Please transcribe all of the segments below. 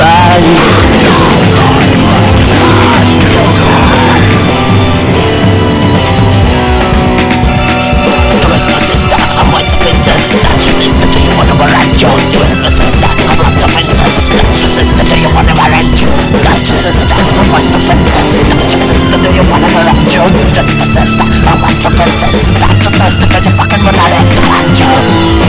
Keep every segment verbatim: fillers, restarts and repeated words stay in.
Just a sister, I want to fit sister. Just a sister, cause you fucking with that intellectual.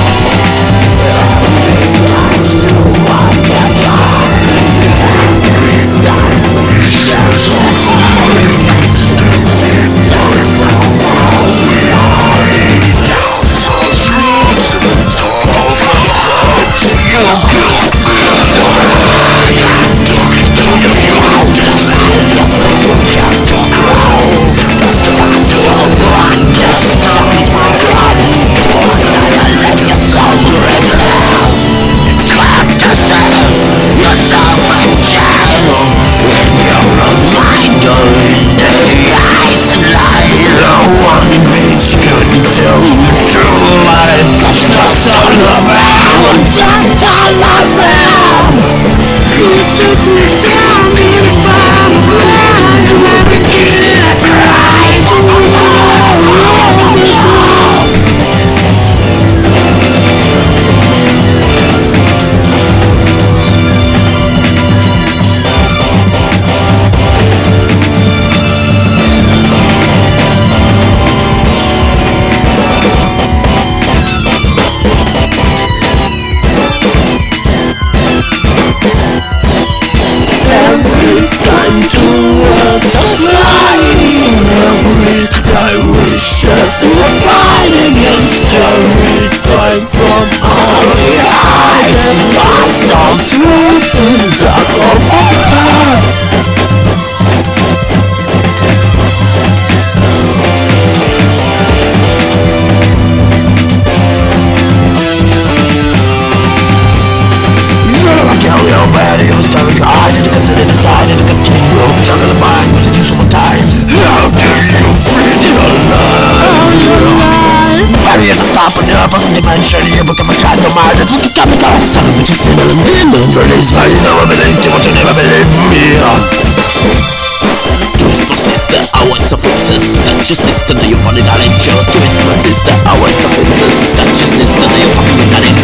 Just fighting against every time from all the eye and lost those roots and dark of our hearts. Never kill your body, your story high. Did you consider decided to continue? Jungle the mind, what did you so many times? How do you free your life? Barry at the stop and never from dimension. You become a child of mine. That's what you got me lost. Son of a bitch, sin and remember this. How you never believed you, but you never believed me. Twist my sister, I was a princess. Touch your sister, do you fall in knowledge? Twist my sister, I was a princess. Touch your sister, do you fucking with that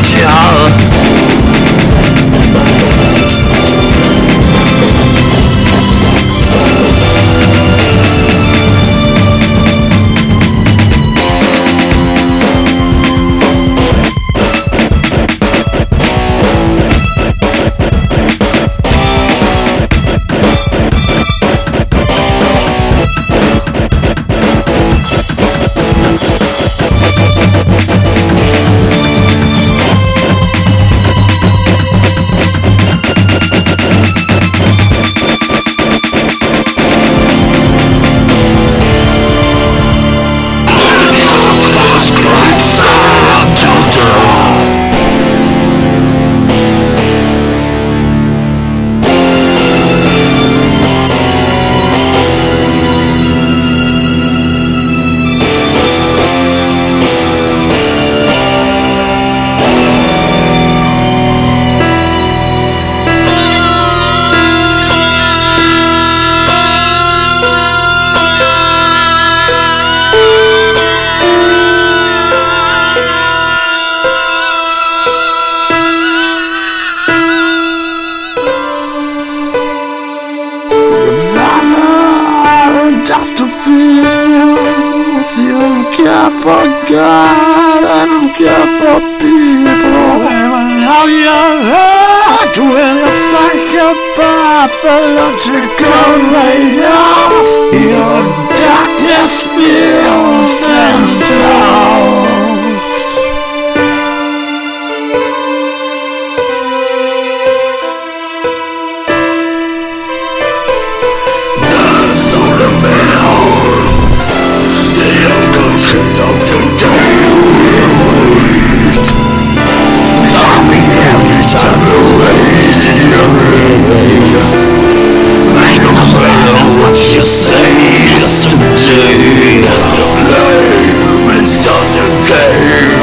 just to feel you care for God and care for people. How your heart will a psychopathological radio. Your darkness feels and clouds. You say yesterday, the name is on the game.